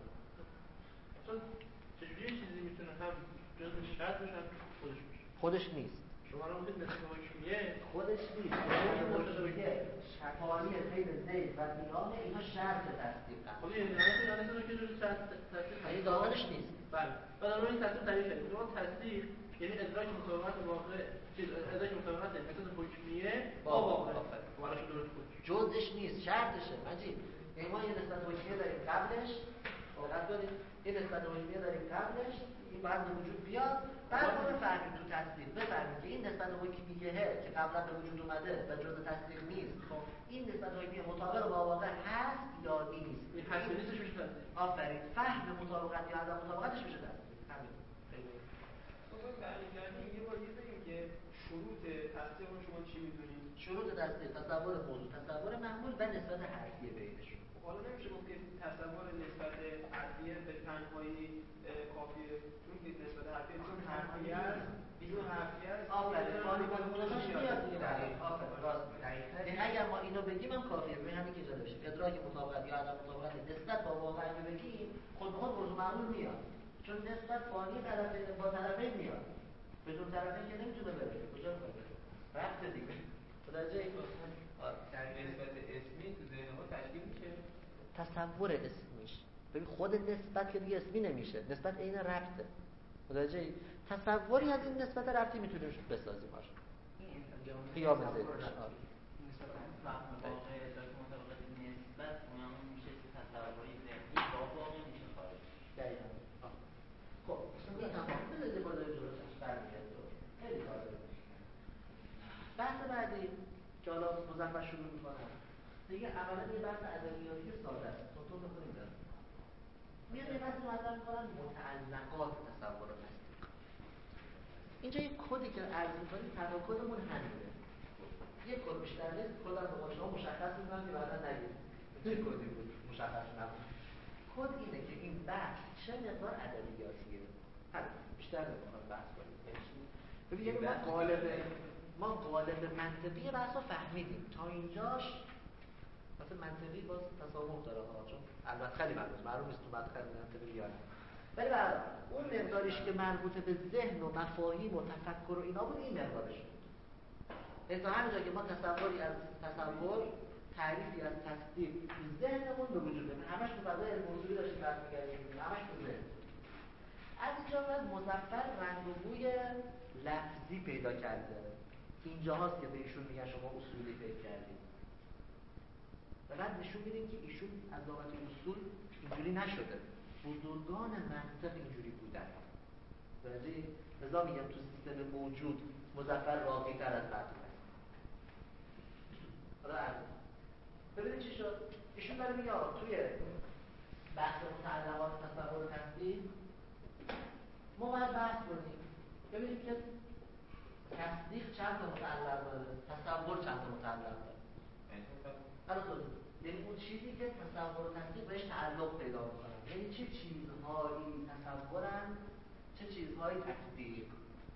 اصلا چجوری چیزی میتونه هم جزء شرط بشه هم خودش نیست. شما رو میگید مثل حکمیه خودش نیست. حکمیه شفاعی بین زید و قیام اینا شرط تصدیق. خب این دانشون که جزء شرط تصدیق این داخلش نیست. بله. بعد این تصدیق تعریف کردیم. اون تصدیق یعنی ادراک مطابقت واقع ادراک مطابقت مثل حکمیه با واقع. واقعا درست بود. جزءش نیست، شرطشه. مجید یعنی ما یه نسبت حکمیه داریم قبلش، واقعا داریم یه نسبت حکمیه داریم قبلش، این باید به وجود بیاد، بعد ما بفهمیم تو تصدیق بفهمیم که این نسبت حکمیه که قبلا به وجود اومده و جزء تصدیق نیست، این نسبت حکمیه مطابق با واقع هست یا نیست. این هست نیستش میشه تصدیق. آفرین. فهم مطابقت یا عدم مطابقتش میشه تصدیق. همین. خب برمیگردیم یه بار بگیم که شروط تصدیق رو شما چی می‌دونید؟ شروط تصدیق تصور موضوع، تصور معمول و نسبت حرفی بینشون. حالا نمیشه گفت که تصور نسبت حرفیه به تنهایی کافیه، چون که نسبت حرفیه چون حرفیه است، بدون حرفیه است. آفرین. مالی کنش میاد دیگه. آفرین. راست میگی. یعنی اگر ما اینو بگیم هم کافیه. به همین که جدا بشه. ادراک مطابقت یا عدم مطابقت نسبت با واقع بگیم، خود به خود موضوع معمول میاد. چون نسبت فانی طرفین با طرفین میاد. بدون طرفین که نمیتونه بره. کجا بره؟ رفت دیگه. متوجه در نسبت اسمی تو ذهن ما تشکیل میشه. تصور اسمیش ببین خود نسبت که دیگه اسمی نمیشه، نسبت عین ربطه. متوجه تصوری از این نسبت ربطی میتونیم بسازیم باشه. قیام زید نسبت فهم واقع ادراک مطابقت نسبت اونم میشه تصوری ذهنی با واقع میشه خارج. دقیقاً. خب این تمام بذارید بالا درستش برمیگرده. خیلی کار داره. بحث بعدی که حالا مظفر شروع میکنم دیگه اولا یه بحث ادبیاتی ساده است. تو بخونیم دارم. میاد یه بحث مطرح میکنن متعلقات تصور تصدیق. اینجا یک کدی که عرض می‌کنیم تنها کدمون همینه. یک کد بیشتر نیست. کد از شما مشخص می‌کنم که بعدا نگید چه کدی بود مشخص نبود. کد اینه که این بحث چه مقدار ادبیاتیه. بیشتر نمی‌خوام بحث کنیم. ببینید ما قالب منطقی بحثو فهمیدیم. تا اینجاش مثلا منطقی باز تسامح داره ها، چون البته خیلی معلوم نیست تو مدخل منطقی یا نه. ولی برای اون مقداریش که مربوط به ذهن و مفاهیم و تفکر و اینا بود، این مقدارش بود. تا همینجا که ما تصوری از تصور، تعریفی از تصدیق تو ذهنمون به وجود میاد. همش تو فضای علم اصولی داشتیم بحث می‌کردیم، همش تو ذهن. از اینجا بعد مظفر رنگ و بوی لفظی پیدا کرده. اینجا هاست که به ایشون میگن شما اصولی فکر کردید. و بعد نشون میدیم که ایشون از لغت اصول اینجوری نشده. بزرگان منطق اینجوری بودن. برای لذا میگم تو سیستم موجود مظفر راقی تر از معدوم است. حالا عرض ببینید چی شد. ایشون داره میگه توی بحث متعلقات تصور و تصدیق ما باید بحث کنیم ببینیم که تصدیق چند تا متعلق داره، تصور چند تا متعلق داره. یعنی اون چیزی که تصور و تصدیق بهش تعلق پیدا می‌کنه. یعنی چه چیزهایی تصورن، چه چیزهایی تصدیق.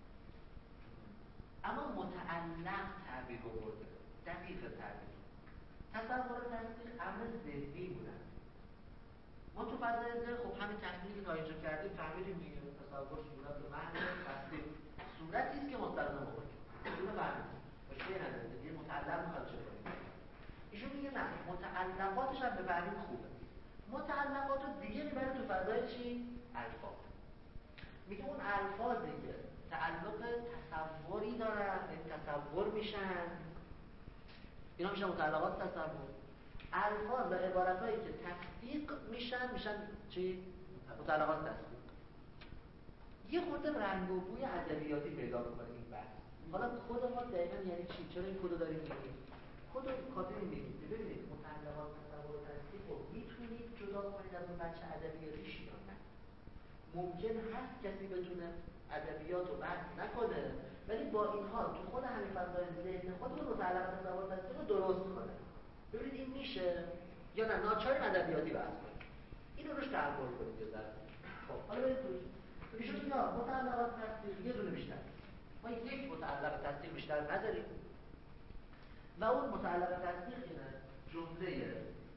اما متعلق تعبیر آورده، دقیق تعبیر. تصور و تصدیق امر ذهنی بودن. ما تو فضای ذهن خب همین تحلیلی که تا اینجا کردیم فهمیدیم دیگه. تصور صورت محض، تصدیق صورتی است که مستلزم آورد. اینو فهمیدیم. مشکلی نداره. دیگه متعلق می‌خواد چه کنیم. ایشون میگه نه، متعلقاتش هم بفهمیم خوبه. متعلقات رو دیگه میبره تو فضای چی؟ الفاظ. میگه اون الفاظی که تعلق تصوری دارن، تصور میشن، اینا میشن متعلقات تصور. الفاظ و عبارتایی که تصدیق میشن چی؟ متعلقات تصدیق. یه خورده رنگ و بوی ادبیاتی پیدا میکنه این بحث. حالا خود ما دقیقاً یعنی چی؟ چرا این کدو داریم میگیم؟ کدو کافی میگیم. ببینید متعلقات تصور و تصدیق رو میتونید جدا کنید از اون بچه ادبیاتیش یا نه. ممکن هست کسی بتونه ادبیات رو بحث نکنه ولی با این حال تو خود همین فضای ذهن خودمون متعلقات تصور و تصدیق رو درست کنه. ببینید این میشه یا نه ناچاریم ادبیاتی بحث کنیم. اینو روش تحمل کنید یه ذره. خب حالا برید روش. ایشون میگه متعلقات تصدیق یه دونه بیشتر. ما یک متعلق تصدیق بیشتر نداریم. و اون متعلق تصدیق اینه جمله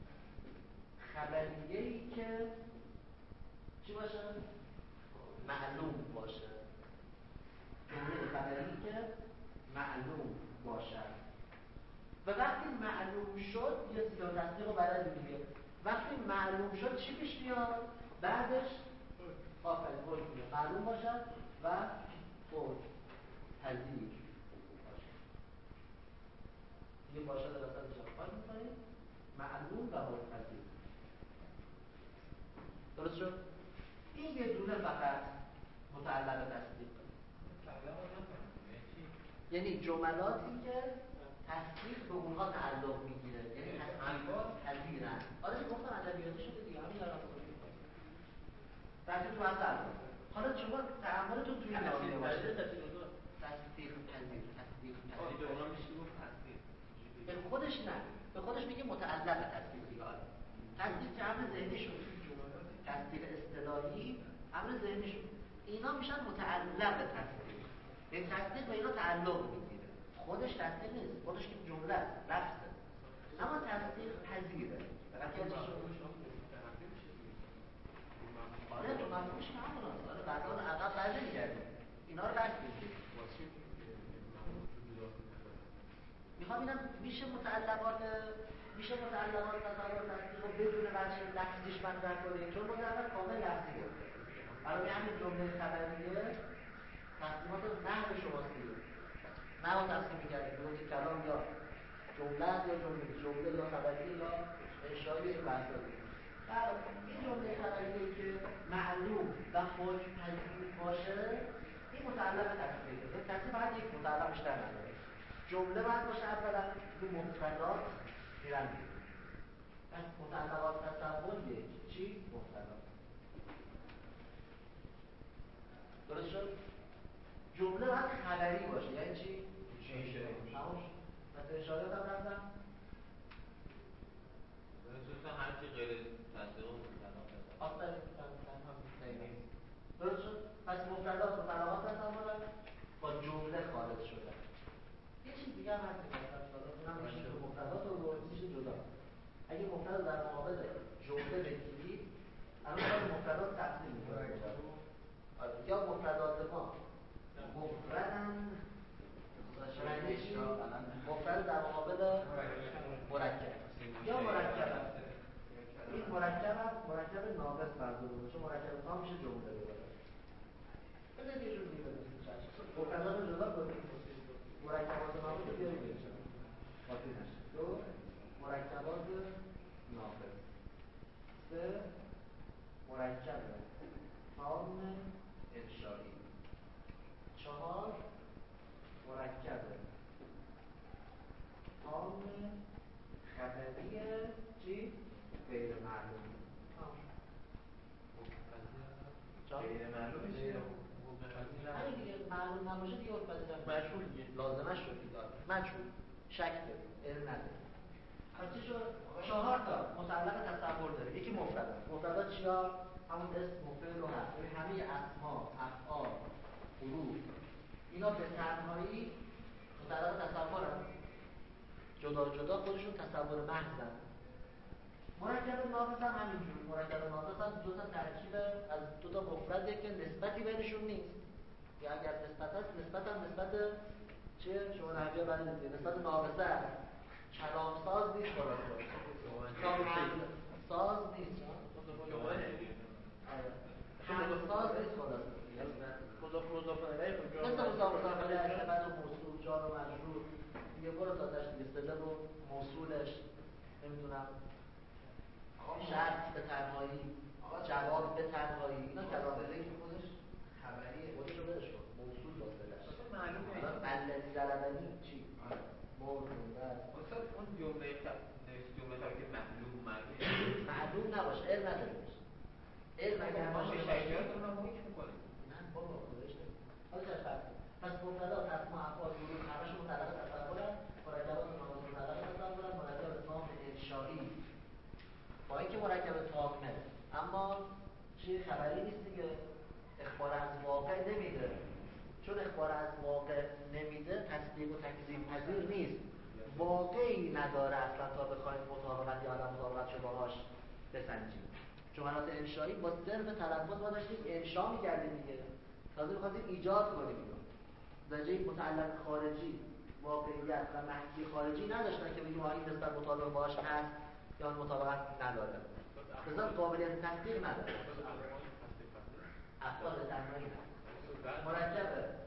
خبریه‌ای که چی باشه؟ معلوم باشه. جمله خبری که معلوم باشد. و وقتی معلوم شد یه سیستم تصدیق رو بلد دیگه. وقتی معلوم شد چی پیش میاد؟ بعدش آفرین فوج میاد. معلوم باشد و فوج پذیر باشد. یه باشد در اصل جواب می‌کنیم معلوم و فوج پذیر. درست شد؟ این یه دونه فقط متعلق تصدیق. یعنی جملاتی که تصدیق به اونها تعلق میگیره، یعنی تصدیقات پذیرن. آره گفتم ادبیاتی شده دیگه، همین دارم میگم. تصدیق تو اصل. حالا شما تعاملتون توی نامیه باشه. تصدیق پذیر، تصدیق پذیر. به اونها میشه گفت تصدیق. به خودش نه، به خودش میگه متعلق تصدیق دیگه. تصدیق که امر ذهنی شد. تصدیق اصطلاحی امر ذهنی شد. اینا میشن متعلق تصدیق. این تصدیق به اینا تعلق میگیره. خودش تصدیق نیست، خودش که جمله است، لفظه. اما تصدیق پذیره. فقط یه چیز آره تو مفهومش همون است. آره بعضا عقب برنمیگردیم. اینا رو بحث می‌کنیم. میخوام اینم میشه متعلقات تصور تصدیق رو بدون بحث لفظیش مطرح کنیم چون مطلق کامل لفظی بود. برای همین جمله خبریه تقسیمات نحو شماست دیگه. نحو تقسیم می‌کردیم به کلام یا جمله یا جمله یا خبریه یا انشایی یا بحثایی. این جمله خبریه که معلوم و فوج پذیر باشه این متعلق تصدیقه. تصدیق باید یک متعلق بیشتر نداره. جمله باید باشه اولا تو مفردات میرن پس متعلقات تصور یک چی؟ مفردات. درست شد؟ جمله باید خبری باشه. یعنی چی؟ تمام شد. مثلا اشارات هم رفتم خصوصا هر چی غیر تصدیق و مطلق آفرین درست شد. پس مبتدات و طلقات تصورن با جمله خارج شدن. یه چیز دیگه هم هست مثلا اونم میشه مبتدات رو میشه جدا. اگه مبتدا در مقابل جمله بگیرید الان باید مبتدات تفصیل می‌کنید. یا مبتدات ما مفردن معنی چی؟ مفرد در مقابل مرکب یا مرکب این مرکب ناقص منظور چون مرکب تام میشه جمله بگیره. بذارید یه جور دیگه بزنید. مبتدا رو جدا کنید. مرکبات ناقص رو بیارید بچه. خاطر نشه. دو مرکبات ناقص. سه مرکب تام انشایی. چهار مرکب تام خبری چی؟ غیر معلوم. غیر معلوم میشه. همین دیگه معلوم نباشه دیگه الپذیرم. مجهول دیگه. لازمش شد دیگه. مجهول. شک داره. علم نداره. پس چی شد؟ 4 تا مطلق تصور داره. یکی مفرد. مفردات چیا؟ همون اسم مفرد رو هست. یعنی همه اسما، افعال، حروف اینا به تنهایی مطلق تصور هست. جدا خودشون تصور محضن. مرکب ناقص هم همینجور. مرکب ناقص هم دو تا ترکیب از دو تا مفرده که نسبتی بینشون نیست. یا اگر نسبت هست نسبت هم نسبت چیه؟ شما نحویه برای دیدید نسبت ناقصه هست. کلام ساز نیست خلاصه. ساز نیست. ساز نیست خلاصه. مضاف الیه مثل مضاف الیه اشبه و موصول جار و مجرور دیگه برو تازش دیگه صله و موصولش نمیدونم شرط به تنهایی جواب به تنهایی اینا کلامه که خودش خبریه خودش رو بدش کن موصول با صلهش معلومه الذی ضربنی چی؟ موضوع مثلا اون جمله که معلوم نباشه علم نداره علم اگر باشه شیعیات رو هم حکم میکنه نه بابا خودش حالا چه فرق پس مبتدا اسما افعال حروف همشون مطلق تصورن مرکبات ناقص مطلق تصورن مرکب تام انشایی با اینکه مرکب تامه اما چیه خبری نیست دیگه اخبار از واقع نمیده چون اخبار از واقع نمیده تصدیق و تکذیب پذیر نیست واقعی نداره اصلا تا بخوایم مطابقت یا عدم مطابقتشو باهاش بسنجیم جملات انشایی با صرف تلفظ ما داشتیم انشا می‌کردیم دیگه تازه می‌خواستیم ایجاد کنیم درجه متعلق خارجی واقعیت و محکی خارجی نداشتن که بگیم این نسبت مطابق باش هست یا مطابقت نداره مثلا قابلیت تصدیق نداره افعال تنهایی مرکب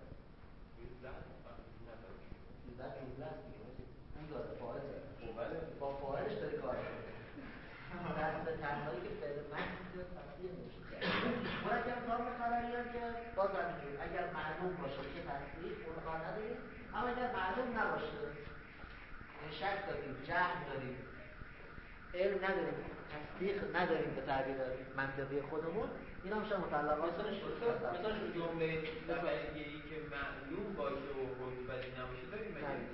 در جمله است دیگه اون داره فاعله با فاعلش داره کار دست به تنهایی که فعل محض تصدیق نمیشه مرکب تام خبری هم که باز همینجور اگر معلوم باشه که تصدیق اون کار نداریم اما اگر معلوم نباشه شک داریم جهل داریم علم نداریم تصدیق نداریم به تعبیر منطقی خودمون این هم میشه مطلقات مثلا جمله دفعه‌ای که معلوم باشه و حکم‌بدی نباشه داریم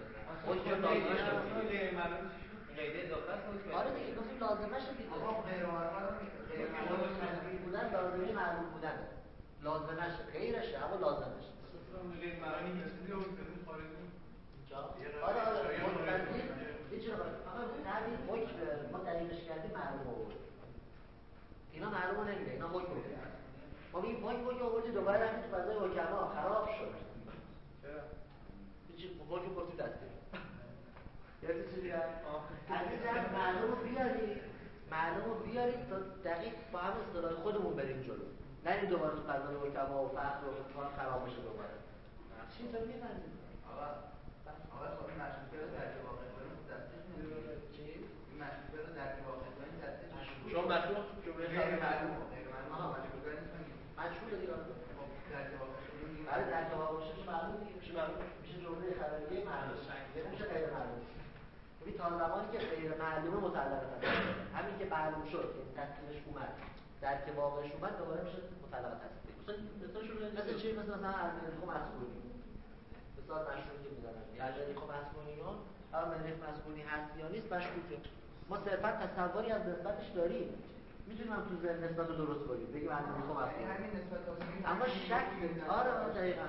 مگه معلوم غیر اضافه است آره دیگه گفتیم لازمش دیگه آقا غیر معلوم بودن لازمه معلوم بودن لازمش غیرشه اما لازمش غیر معلوم هیچ چیزی رو خارجی آره متصدیق هیچ چیزی فقط تعبیر حکم ما دلیلش کردیم معلوم آورد اینا معلوم نمیده اینا حکم میده ما میگیم حکم آوردی دوباره رفتید فضای حکما خراب شد چرا هیچ حکم گفتی تصدیق یعنی چی دیگه عزیزم معلوم رو بیارید تا دقیق با هم اصطلاح خودمون بریم جلو نه این دوباره تو فضای حکما و فقر و کار خراب بشه دوباره چی تو می‌فهمید آقا خب این مشروطه رو در واقع کنیم تصدیق نمیشه چی این مشروطه رو در واقع کنیم تصدیق شما مشروط جمله غیر معلوم مشروطه نیست مشروطه دیگه در واقع کنیم برای در واقع باشه چه معلوم میشه معلوم میشه جمله خبریه معلوم نمیشه غیر معلوم ببین تا زمانی که غیر معلومه مطلقه همین که معلوم شد که تصدیقش اومد درک واقعش اومد دوباره میشه مطلقه تصدیق. مثل چی؟ مثلا المریخ مسکونی مثال مشهوری که میزنن المریخ مسکونیون اما مریخ مسکونی هست یا نیست مشکوکه. ما صرفا تصوری از نسبتش داریم، میتونیم هم تو ذهن نسبت رو درست کنیم بگیم المریخ مسکونی همین نسبت اما شک آره دقیقاً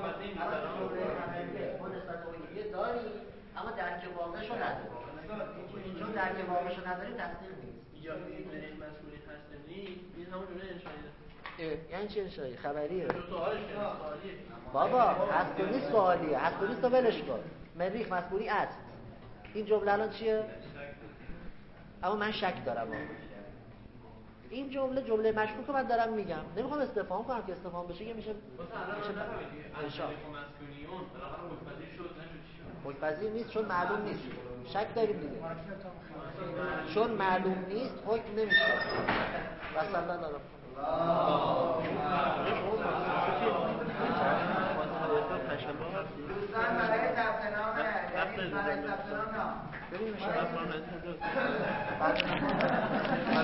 ما نسبت اولیه داریم اما درک واقعش رو نداریم. چون درک واقعش رو نداریم تصدیق نیست. یا مریخ مسکونی هست نیست این همون جمله انشایی. یعنی چی انشایی؟ خبریه. سوالش سوالیه. بابا هست و نیست سوالیه. هست و نیست تو ولش کن. مریخ مسکونی است. این جمله الان چیه؟ اما من شک دارم. این جمله مشکوکه من دارم میگم. نمیخوام استفهام کنم که استفهام بشه که میشه انشا. مکپذیر نیست چون معلوم نیست. شک داریم دیگه. چون معلوم نیست حکم نمیشه. وصل الله دارم. دوستان برای ثبت نام